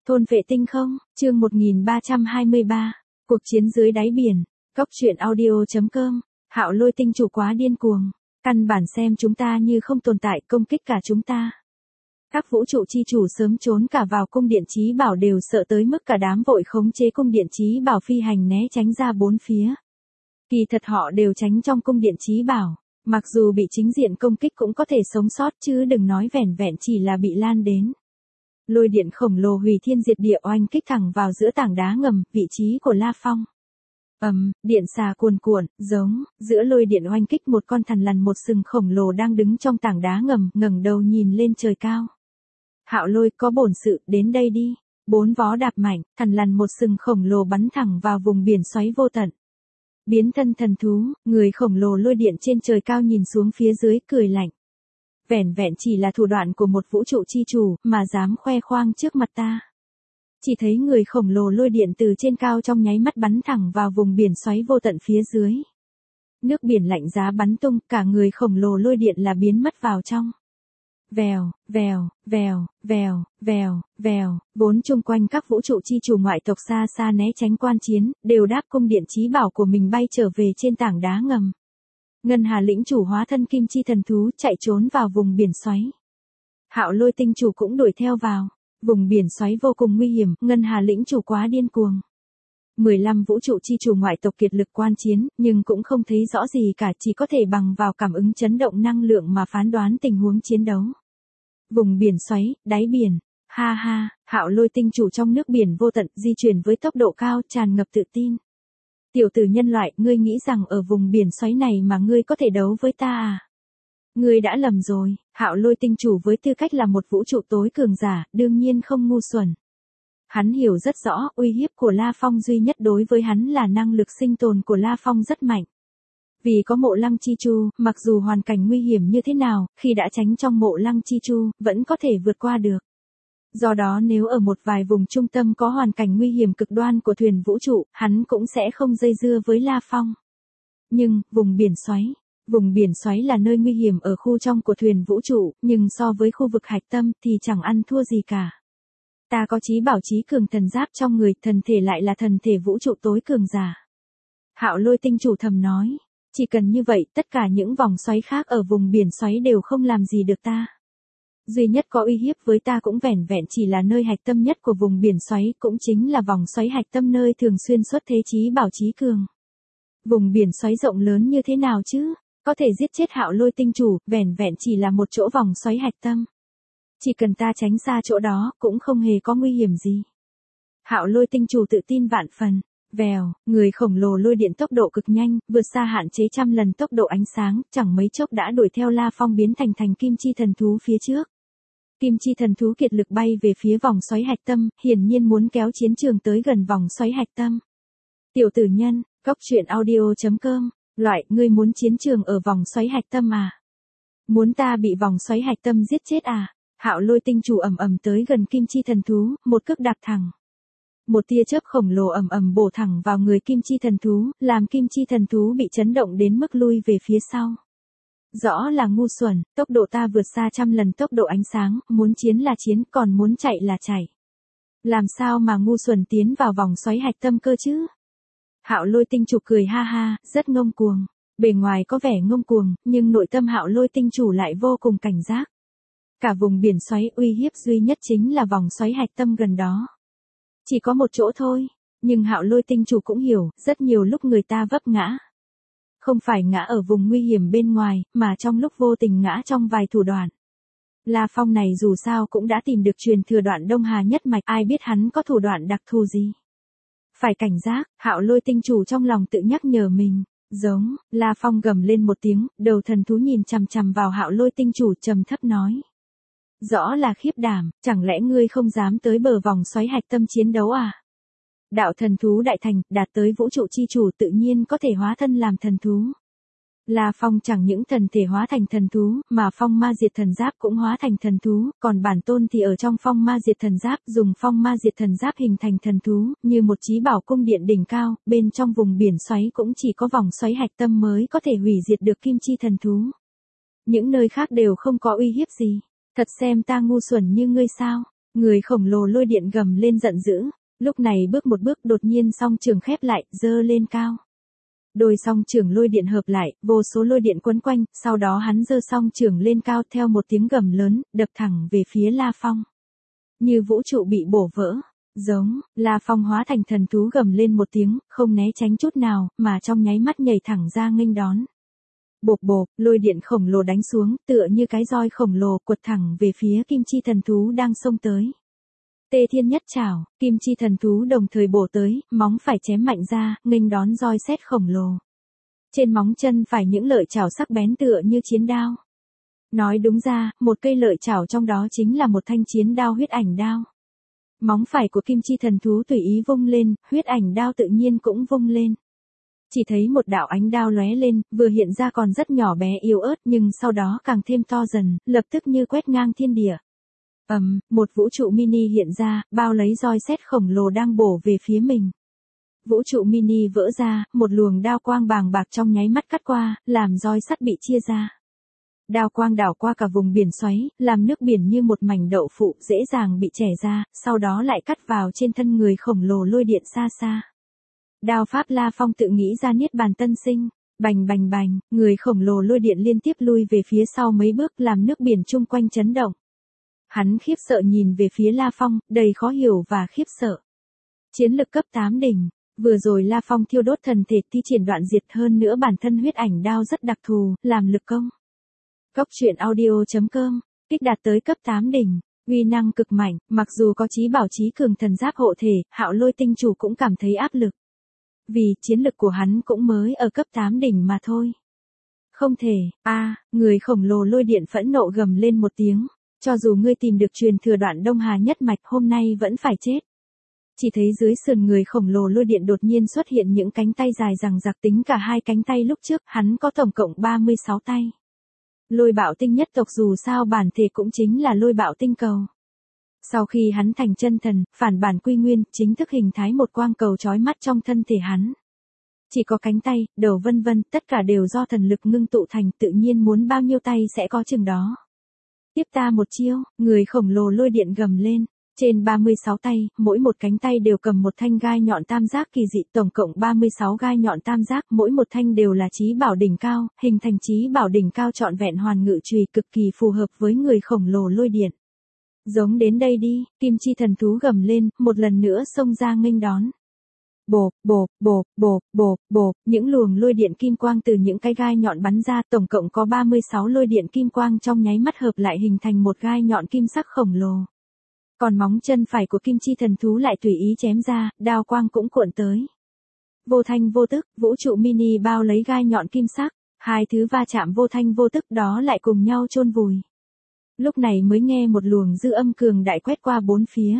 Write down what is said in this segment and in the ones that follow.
Thôn vệ tinh không, chương 1323, cuộc chiến dưới đáy biển, Cốc truyện audio.com, Hạo Lôi tinh chủ quá điên cuồng, căn bản xem chúng ta như không tồn tại, công kích cả chúng ta. Các vũ trụ chi chủ sớm trốn cả vào cung điện chí bảo, đều sợ tới mức cả đám vội khống chế cung điện chí bảo phi hành né tránh ra bốn phía. Kỳ thật họ đều tránh trong cung điện chí bảo, mặc dù bị chính diện công kích cũng có thể sống sót, chứ đừng nói vẻn vẹn chỉ là bị lan đến. Lôi điện khổng lồ hủy thiên diệt địa oanh kích thẳng vào giữa tảng đá ngầm, vị trí của La Phong. Điện xà cuồn cuộn, giống, giữa lôi điện oanh kích một con thằn lằn một sừng khổng lồ đang đứng trong tảng đá ngầm, ngẩng đầu nhìn lên trời cao. Hạo Lôi, có bổn sự, đến đây đi. Bốn vó đạp mạnh, thằn lằn một sừng khổng lồ bắn thẳng vào vùng biển xoáy vô tận. Biến thân thần thú, người khổng lồ lôi điện trên trời cao nhìn xuống phía dưới, cười lạnh. Vẻn vẹn chỉ là thủ đoạn của một vũ trụ chi chủ, mà dám khoe khoang trước mặt ta. Chỉ thấy người khổng lồ lôi điện từ trên cao trong nháy mắt bắn thẳng vào vùng biển xoáy vô tận phía dưới. Nước biển lạnh giá bắn tung, cả người khổng lồ lôi điện là biến mất vào trong. Vèo, vèo, vèo, vèo, vèo, vèo, vốn chung quanh các vũ trụ chi chủ ngoại tộc xa xa né tránh quan chiến, đều đáp cung điện chí bảo của mình bay trở về trên tảng đá ngầm. Ngân Hà lĩnh chủ hóa thân kim chi thần thú chạy trốn vào vùng biển xoáy. Hạo Lôi tinh chủ cũng đuổi theo vào. Vùng biển xoáy vô cùng nguy hiểm, Ngân Hà lĩnh chủ quá điên cuồng. 15 vũ trụ chi chủ ngoại tộc kiệt lực quan chiến, nhưng cũng không thấy rõ gì cả, chỉ có thể bằng vào cảm ứng chấn động năng lượng mà phán đoán tình huống chiến đấu. Vùng biển xoáy, đáy biển. Ha ha, Hạo Lôi tinh chủ trong nước biển vô tận di chuyển với tốc độ cao, tràn ngập tự tin. Tiểu tử nhân loại, ngươi nghĩ rằng ở vùng biển xoáy này mà ngươi có thể đấu với ta à? Ngươi đã lầm rồi, Hạo Lôi tinh chủ với tư cách là một vũ trụ tối cường giả, đương nhiên không ngu xuẩn. Hắn hiểu rất rõ, uy hiếp của La Phong duy nhất đối với hắn là năng lực sinh tồn của La Phong rất mạnh. Vì có mộ lăng chi chu, mặc dù hoàn cảnh nguy hiểm như thế nào, khi đã tránh trong mộ lăng chi chu, vẫn có thể vượt qua được. Do đó nếu ở một vài vùng trung tâm có hoàn cảnh nguy hiểm cực đoan của thuyền vũ trụ, hắn cũng sẽ không dây dưa với La Phong. Nhưng, vùng biển xoáy là nơi nguy hiểm ở khu trong của thuyền vũ trụ, nhưng so với khu vực hạch tâm thì chẳng ăn thua gì cả. Ta có chí bảo chí cường thần giáp trong người, thần thể lại là thần thể vũ trụ tối cường giả. Hạo Lôi tinh chủ thầm nói, chỉ cần như vậy tất cả những vòng xoáy khác ở vùng biển xoáy đều không làm gì được ta. Duy nhất có uy hiếp với ta cũng vẻn vẹn chỉ là nơi hạch tâm nhất của vùng biển xoáy, cũng chính là vòng xoáy hạch tâm nơi thường xuyên xuất thế chí bảo chí cường. Vùng biển xoáy rộng lớn như thế nào chứ? Có thể giết chết Hạo Lôi tinh chủ, vẻn vẹn chỉ là một chỗ vòng xoáy hạch tâm. Chỉ cần ta tránh xa chỗ đó, cũng không hề có nguy hiểm gì. Hạo Lôi tinh chủ tự tin vạn phần. Vèo, người khổng lồ lôi điện tốc độ cực nhanh, vượt xa hạn chế trăm lần tốc độ ánh sáng, chẳng mấy chốc đã đuổi theo La Phong biến thành kim chi thần thú phía trước. Kim chi thần thú kiệt lực bay về phía vòng xoáy hạch tâm, hiển nhiên muốn kéo chiến trường tới gần vòng xoáy hạch tâm. Tiểu tử nhân, Cốc truyện audio.com, loại, ngươi muốn chiến trường ở vòng xoáy hạch tâm à? Muốn ta bị vòng xoáy hạch tâm giết chết à? Hạo Lôi tinh chủ ầm tới gần kim chi thần thú, một cước đạp thẳng. Một tia chớp khổng lồ ầm bổ thẳng vào người kim chi thần thú, làm kim chi thần thú bị chấn động đến mức lui về phía sau. Rõ là ngu xuẩn, tốc độ ta vượt xa trăm lần tốc độ ánh sáng, muốn chiến là chiến, còn muốn chạy là chạy. Làm sao mà ngu xuẩn tiến vào vòng xoáy hạch tâm cơ chứ? Hạo Lôi tinh chủ cười ha ha, rất ngông cuồng. Bề ngoài có vẻ ngông cuồng, nhưng nội tâm Hạo Lôi tinh chủ lại vô cùng cảnh giác. Cả vùng biển xoáy uy hiếp duy nhất chính là vòng xoáy hạch tâm gần đó. Chỉ có một chỗ thôi, nhưng Hạo Lôi tinh chủ cũng hiểu, rất nhiều lúc người ta vấp ngã. Không phải ngã ở vùng nguy hiểm bên ngoài, mà trong lúc vô tình ngã trong vài thủ đoạn. La Phong này dù sao cũng đã tìm được truyền thừa đoạn Đông Hà nhất mạch, ai biết hắn có thủ đoạn đặc thù gì. Phải cảnh giác, Hạo Lôi tinh chủ trong lòng tự nhắc nhở mình. Giống, La Phong gầm lên một tiếng, đầu thần thú nhìn chằm chằm vào Hạo Lôi tinh chủ trầm thấp nói. Rõ là khiếp đảm, chẳng lẽ ngươi không dám tới bờ vòng xoáy hạch tâm chiến đấu à? Đạo thần thú đại thành, đạt tới vũ trụ chi chủ tự nhiên có thể hóa thân làm thần thú. La Phong chẳng những thần thể hóa thành thần thú, mà phong ma diệt thần giáp cũng hóa thành thần thú, còn bản tôn thì ở trong phong ma diệt thần giáp, dùng phong ma diệt thần giáp hình thành thần thú, như một chí bảo cung điện đỉnh cao, bên trong vùng biển xoáy cũng chỉ có vòng xoáy hạch tâm mới có thể hủy diệt được kim chi thần thú. Những nơi khác đều không có uy hiếp gì. Thật xem ta ngu xuẩn như ngươi sao? Người khổng lồ lôi điện gầm lên giận dữ, lúc này bước một bước đột nhiên song trường khép lại, giơ lên cao. Đôi song trường lôi điện hợp lại, vô số lôi điện quấn quanh, sau đó hắn giơ song trường lên cao theo một tiếng gầm lớn, đập thẳng về phía La Phong. Như vũ trụ bị bổ vỡ, giống, La Phong hóa thành thần thú gầm lên một tiếng, không né tránh chút nào, mà trong nháy mắt nhảy thẳng ra nghênh đón. Bộp bộp, lôi điện khổng lồ đánh xuống, tựa như cái roi khổng lồ quật thẳng về phía kim chi thần thú đang xông tới. Tê Thiên Nhất Trảo, kim chi thần thú đồng thời bổ tới, móng phải chém mạnh ra, nghênh đón roi sét khổng lồ. Trên móng chân phải những lợi chảo sắc bén tựa như chiến đao. Nói đúng ra, một cây lợi chảo trong đó chính là một thanh chiến đao huyết ảnh đao. Móng phải của kim chi thần thú tùy ý vung lên, huyết ảnh đao tự nhiên cũng vung lên. Chỉ thấy một đạo ánh đao lóe lên, vừa hiện ra còn rất nhỏ bé yếu ớt nhưng sau đó càng thêm to dần, lập tức như quét ngang thiên địa. Một vũ trụ mini hiện ra, bao lấy roi sét khổng lồ đang bổ về phía mình. Vũ trụ mini vỡ ra, một luồng đao quang bàng bạc trong nháy mắt cắt qua, làm roi sắt bị chia ra. Đao quang đảo qua cả vùng biển xoáy, làm nước biển như một mảnh đậu phụ dễ dàng bị chẻ ra, sau đó lại cắt vào trên thân người khổng lồ lôi điện xa xa. Đao pháp La Phong tự nghĩ ra niết bàn tân sinh, bành bành bành, người khổng lồ lôi điện liên tiếp lui về phía sau mấy bước làm nước biển chung quanh chấn động. Hắn khiếp sợ nhìn về phía La Phong, đầy khó hiểu và khiếp sợ. Chiến lực cấp 8 đỉnh, vừa rồi La Phong thiêu đốt thần thể thi triển đoạn diệt hơn nữa bản thân huyết ảnh đao rất đặc thù, làm lực công. Cốc truyện audio.com, kích đạt tới cấp 8 đỉnh, uy năng cực mạnh, mặc dù có chí bảo chí cường thần giáp hộ thể, Hạo Lôi tinh chủ cũng cảm thấy áp lực. Vì chiến lực của hắn cũng mới ở cấp 8 đỉnh mà thôi. Không thể, người khổng lồ lôi điện phẫn nộ gầm lên một tiếng, cho dù ngươi tìm được truyền thừa đoạn Đông Hà nhất mạch hôm nay vẫn phải chết. Chỉ thấy dưới sườn người khổng lồ lôi điện đột nhiên xuất hiện những cánh tay dài rằng rạc, tính cả hai cánh tay lúc trước, hắn có tổng cộng 36 tay. Lôi bạo tinh nhất tộc dù sao bản thể cũng chính là lôi bạo tinh cầu. Sau khi hắn thành chân thần, phản bản quy nguyên, chính thức hình thái một quang cầu chói mắt trong thân thể hắn. Chỉ có cánh tay, đầu vân vân, tất cả đều do thần lực ngưng tụ thành, tự nhiên muốn bao nhiêu tay sẽ có chừng đó. Tiếp ta một chiêu, người khổng lồ lôi điện gầm lên. Trên 36 tay, mỗi một cánh tay đều cầm một thanh gai nhọn tam giác kỳ dị, tổng cộng 36 gai nhọn tam giác, mỗi một thanh đều là chí bảo đỉnh cao, hình thành chí bảo đỉnh cao trọn vẹn hoàn ngự chùy, cực kỳ phù hợp với người khổng lồ lôi điện. Giống đến đây đi, kim chi thần thú gầm lên, một lần nữa xông ra nghênh đón. Bộp, bộp, bộp, bộp, bộp, bộp, những luồng lôi điện kim quang từ những cái gai nhọn bắn ra, tổng cộng có 36 lôi điện kim quang trong nháy mắt hợp lại hình thành một gai nhọn kim sắc khổng lồ. Còn móng chân phải của kim chi thần thú lại tùy ý chém ra, đao quang cũng cuộn tới. Vô thanh vô tức, vũ trụ mini bao lấy gai nhọn kim sắc, hai thứ va chạm vô thanh vô tức đó lại cùng nhau chôn vùi. Lúc này mới nghe một luồng dư âm cường đại quét qua bốn phía.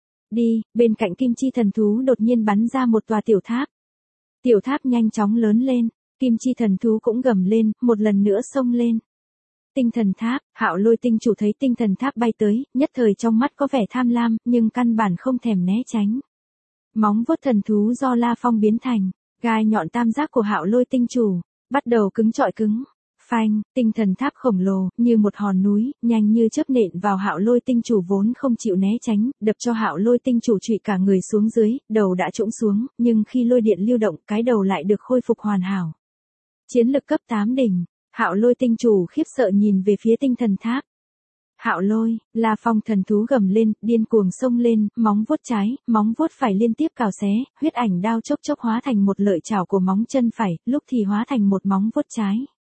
Đi, bên cạnh kim chi thần thú đột nhiên bắn ra một tòa tiểu tháp. Tiểu tháp nhanh chóng lớn lên, kim chi thần thú cũng gầm lên, một lần nữa xông lên. Tinh thần tháp, Hạo Lôi tinh chủ thấy tinh thần tháp bay tới, nhất thời trong mắt có vẻ tham lam, nhưng căn bản không thèm né tránh. Móng vuốt thần thú do La Phong biến thành, gai nhọn tam giác của Hạo Lôi tinh chủ, bắt đầu cứng trọi cứng. Phanh, tinh thần tháp khổng lồ, như một hòn núi, nhanh như chớp nện vào Hạo Lôi tinh chủ vốn không chịu né tránh, đập cho Hạo Lôi tinh chủ trụy cả người xuống dưới, đầu đã trũng xuống, nhưng khi lôi điện lưu động, cái đầu lại được khôi phục hoàn hảo. Chiến lực cấp 8 đỉnh, Hạo Lôi tinh chủ khiếp sợ nhìn về phía tinh thần tháp. Hạo Lôi, La Phong thần thú gầm lên, điên cuồng xông lên, móng vuốt trái, móng vuốt phải liên tiếp cào xé, huyết ảnh đao chốc chốc hóa thành một lợi chảo của móng chân phải, lúc thì hóa thành một móng vuốt trái.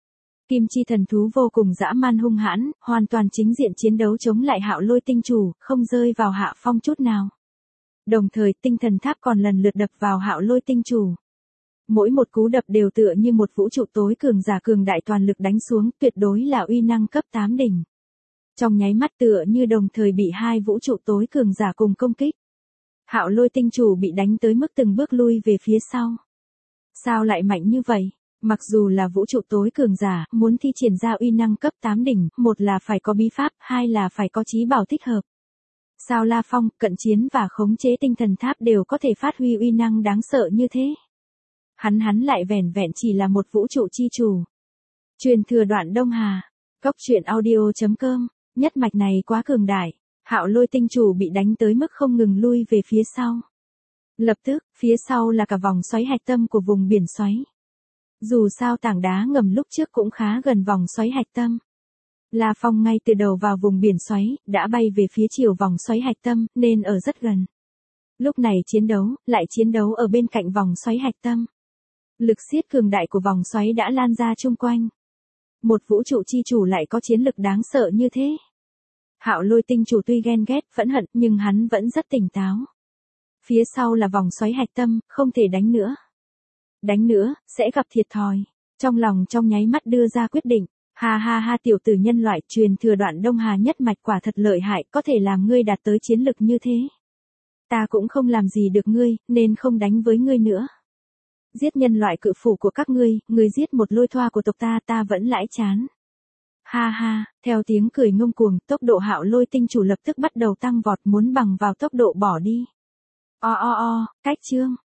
Kim chi thần thú vô cùng dã man hung hãn, hoàn toàn chính diện chiến đấu chống lại Hạo Lôi tinh chủ, không rơi vào hạ phong chút nào. Đồng thời tinh thần tháp còn lần lượt đập vào Hạo Lôi tinh chủ. Mỗi một cú đập đều tựa như một vũ trụ tối cường giả cường đại toàn lực đánh xuống, tuyệt đối là uy năng cấp 8 đỉnh. Trong nháy mắt tựa như đồng thời bị hai vũ trụ tối cường giả cùng công kích. Hạo Lôi tinh chủ bị đánh tới mức từng bước lui về phía sau. Sao lại mạnh như vậy? Mặc dù là vũ trụ tối cường giả, muốn thi triển ra uy năng cấp 8 đỉnh, một là phải có bí pháp, hai là phải có chí bảo thích hợp. Sao La Phong, cận chiến và khống chế tinh thần tháp đều có thể phát huy uy năng đáng sợ như thế? Hắn lại vẻn vẹn chỉ là một vũ trụ chi chủ. Truyền thừa đoạn Đông Hà, cốc truyện audio.com, nhất mạch này quá cường đại. Hạo Lôi tinh chủ bị đánh tới mức không ngừng lui về phía sau. Lập tức, phía sau là cả vòng xoáy hạch tâm của vùng biển xoáy. Dù sao tảng đá ngầm lúc trước cũng khá gần vòng xoáy hạch tâm. La Phong ngay từ đầu vào vùng biển xoáy, đã bay về phía chiều vòng xoáy hạch tâm, nên ở rất gần. Lúc này lại chiến đấu ở bên cạnh vòng xoáy hạch tâm. Lực siết cường đại của vòng xoáy đã lan ra chung quanh. Một vũ trụ chi chủ lại có chiến lực đáng sợ như thế. Hạo Lôi tinh chủ tuy ghen ghét, phẫn hận, nhưng hắn vẫn rất tỉnh táo. Phía sau là vòng xoáy hạch tâm, không thể đánh nữa. Đánh nữa, sẽ gặp thiệt thòi. Trong lòng trong nháy mắt đưa ra quyết định. Ha ha ha, tiểu tử nhân loại, truyền thừa Đoạn Đông Hà nhất mạch quả thật lợi hại, có thể làm ngươi đạt tới chiến lực như thế. Ta cũng không làm gì được ngươi, nên không đánh với ngươi nữa. Giết nhân loại cự phủ của các ngươi giết một Lôi Thoa của tộc ta vẫn lãi chán. Ha ha, theo tiếng cười ngông cuồng, tốc độ Hạo Lôi tinh chủ lập tức bắt đầu tăng vọt, muốn bằng vào tốc độ bỏ đi. Cách chương